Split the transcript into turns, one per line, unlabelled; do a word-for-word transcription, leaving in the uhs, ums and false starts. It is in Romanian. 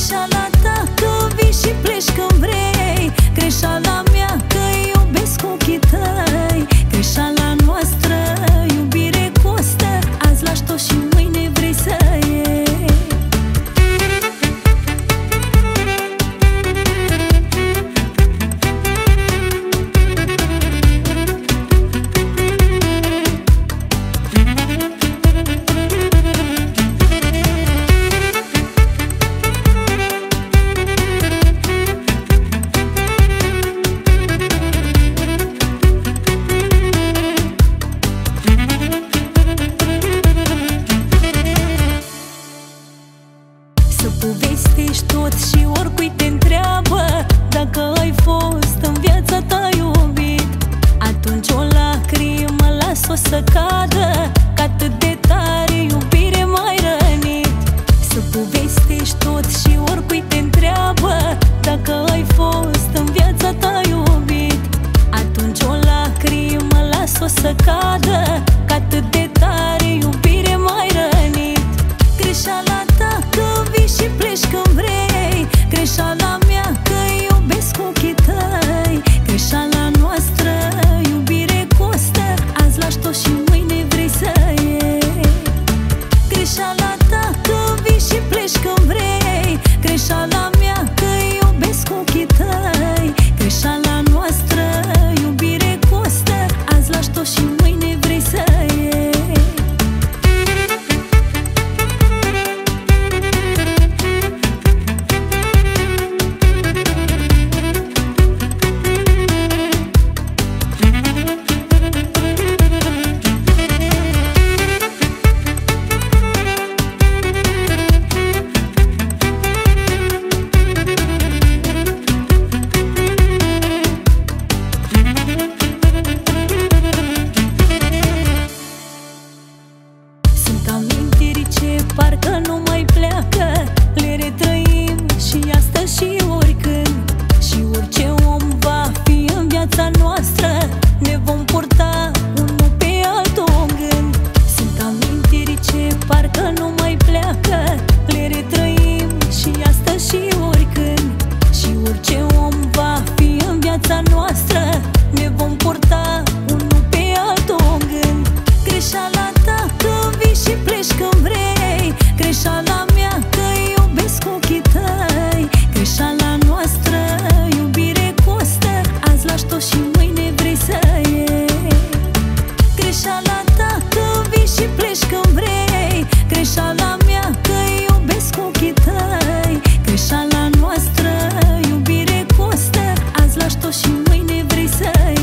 Greșeala ta că vii și pleci când vrei, greșeala mea că iubesc cu ochii tăi. Greșeala noastră, iubire costă, azi lași tot și mâine vrei să iei. Să povestești tot și oricui te întreabă dacă ai fost în viața ta iubit, atunci o lacrimă las-o să cadă, că atât de tare iubire m-ai rănit. Să povestești tot și oricui te întreabă dacă ai fost în viața ta iubit, atunci o lacrimă las-o să cadă, că atât de tare iubire m-ai rănit. Greșeala ta că vii și pleci când vrei, greșeala mea că iubesc cu ochii tăi. Greșeala noastră, iubire costă, azi lași tot și mâine vrei să iei. Greșeala ta că vii și pleci când vrei, greșeala mea că iubesc cu ochii tăi. Greșeala noastră, iubire costă, azi lași tot și mâine vrei să iei. Parcă nu mai pleacă, le retrăim și astăzi și oricând. Și orice om va fi în viața noastră, ne vom purta unul pe altul în gând. Sunt amintiri ce parcă nu mai pleacă, le retrăim și astăzi și oricând. Și orice om va fi în viața noastră, ne vom purta unul pe altul în gând. Greșeala ta că vii și pleci când vrei, greșeala mea că iubesc cu ochii tăi. Greșeala noastră, iubire costă, azi lași tot și mâine vrei să iei. Greșeala ta că vii și pleci când vrei, greșeala mea că iubesc cu ochii tăi. Greșeala noastră, iubire costă, azi lași tot și mâine vrei să iei.